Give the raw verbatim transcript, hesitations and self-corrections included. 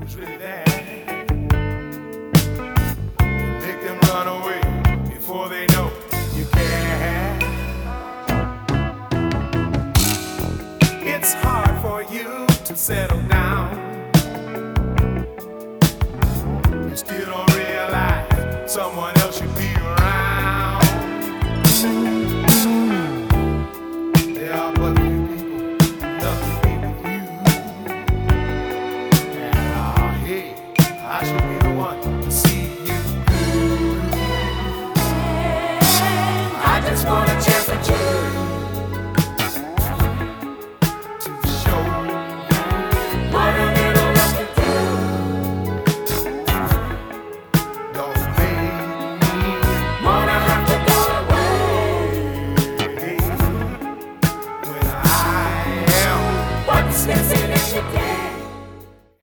who's really there. Make them run away before they know you care. It's hard for you to settle down.